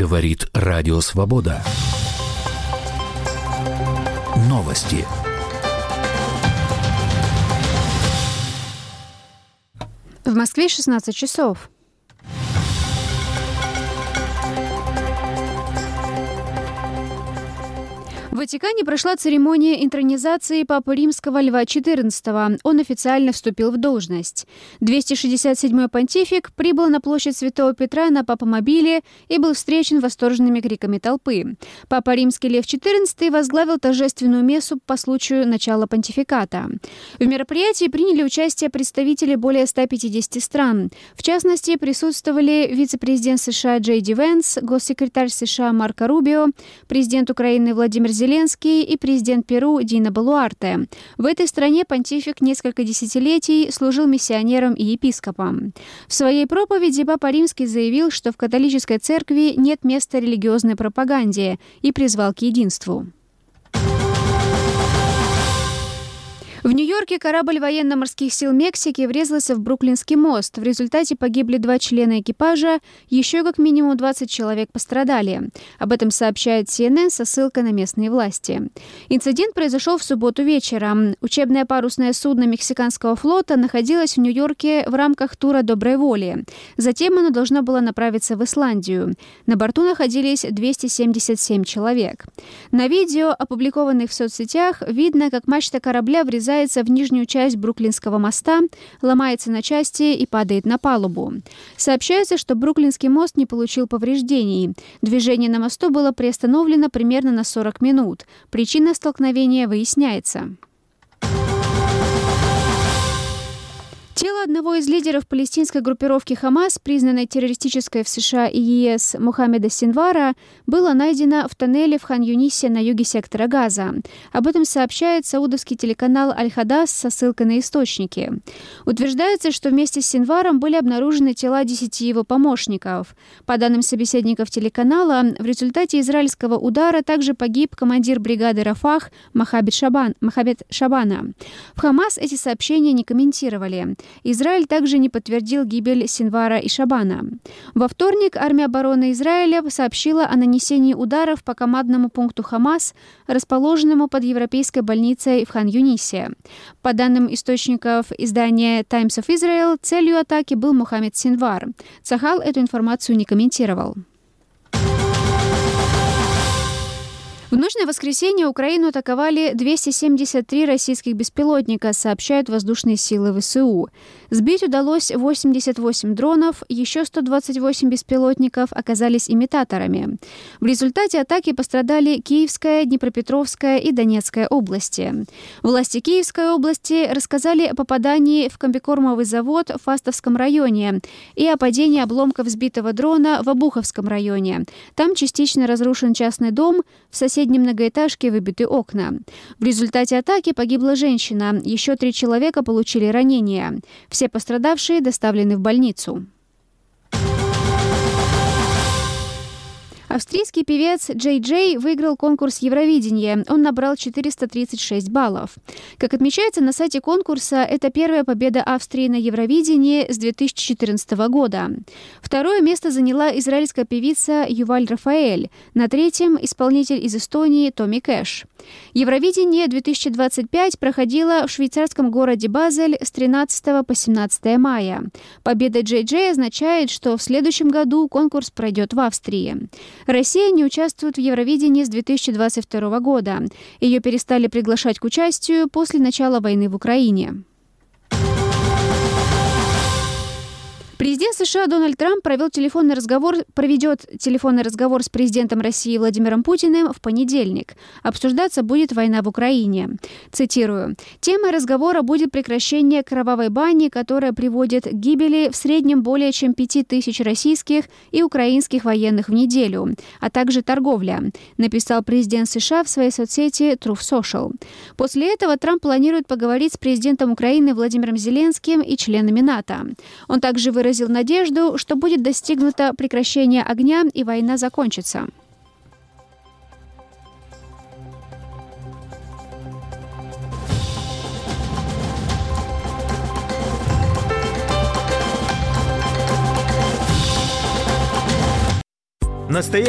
Говорит Радио Свобода. Новости. В Москве 16 часов. В Ватикане прошла церемония интронизации Папы Римского Льва XIV. Он официально вступил в должность. 267-й понтифик прибыл на площадь Святого Петра на папомобиле и был встречен восторженными криками толпы. Папа Римский Лев XIV возглавил торжественную мессу по случаю начала понтификата. В мероприятии приняли участие представители более 150 стран. В частности, присутствовали вице-президент США Джей Ди Венс, госсекретарь США Марко Рубио, президент Украины Владимир Зеленский и президент Перу Дина Болуарте. В этой стране понтифик несколько десятилетий служил миссионером и епископом. В своей проповеди Папа Римский заявил, что в католической церкви нет места религиозной пропаганде и призвал к единству. В Нью-Йорке корабль военно-морских сил Мексики врезался в Бруклинский мост. В результате погибли 2 члена экипажа, еще как минимум 20 человек пострадали. Об этом сообщает CNN со ссылкой на местные власти. Инцидент произошел в субботу вечером. Учебное парусное судно Мексиканского флота находилось в Нью-Йорке в рамках тура доброй воли. Затем оно должно было направиться в Исландию. На борту находились 277 человек. На видео, опубликованных в соцсетях, видно, как мачта корабля врезается в нижнюю часть Бруклинского моста, ломается на части и падает на палубу. Сообщается, что Бруклинский мост не получил повреждений. Движение на мосту было приостановлено примерно на 40 минут. Причина столкновения выясняется. Тело одного из лидеров палестинской группировки «Хамас», признанной террористической в США и ЕС, Мохаммеда Синвара, было найдено в тоннеле в Хан-Юнисе на юге сектора Газа. Об этом сообщает саудовский телеканал «Аль-Хадас» со ссылкой на источники. Утверждается, что вместе с Синваром были обнаружены тела 10 его помощников. По данным собеседников телеканала, в результате израильского удара также погиб командир бригады «Рафах» Мохаммед Шабана. В «Хамас» эти сообщения не комментировали. Израиль также не подтвердил гибель Синвара и Шабана. Во вторник армия обороны Израиля сообщила о нанесении ударов по командному пункту «Хамас», расположенному под европейской больницей в Хан-Юнисе. По данным источников издания Times of Israel, целью атаки был Мохаммед Синвар. Цахал эту информацию не комментировал. В ночь на воскресенье Украину атаковали 273 российских беспилотника, сообщают воздушные силы ВСУ. Сбить удалось 88 дронов, еще 128 беспилотников оказались имитаторами. В результате атаки пострадали Киевская, Днепропетровская и Донецкая области. Власти Киевской области рассказали о попадании в комбикормовый завод в Фастовском районе и о падении обломков сбитого дрона в Обуховском районе. Там частично разрушен частный дом, в соседней многоэтажке выбиты окна. В результате атаки погибла женщина, еще 3 человека получили ранения. Все пострадавшие доставлены в больницу. Австрийский певец Джей Джей выиграл конкурс Евровидения. Он набрал 436 баллов. Как отмечается на сайте конкурса, это первая победа Австрии на Евровидении с 2014 года. Второе место заняла израильская певица Юваль Рафаэль. На третьем – исполнитель из Эстонии Томми Кэш. Евровидение 2025 проходило в швейцарском городе Базель с 13 по 17 мая. Победа Джей Джей означает, что в следующем году конкурс пройдет в Австрии. Россия не участвует в Евровидении с 2022 года. Ее перестали приглашать к участию после начала войны в Украине. Президент США Дональд Трамп проведет телефонный разговор с президентом России Владимиром Путиным в понедельник. Обсуждаться будет война в Украине. Цитирую. «Темой разговора будет прекращение кровавой бани, которая приводит к гибели в среднем более чем 5000 российских и украинских военных в неделю, а также торговля», написал президент США в своей соцсети Truth Social. После этого Трамп планирует поговорить с президентом Украины Владимиром Зеленским и членами НАТО. Он также выразил надежду, что будет достигнуто прекращение огня и война закончится. Настоящий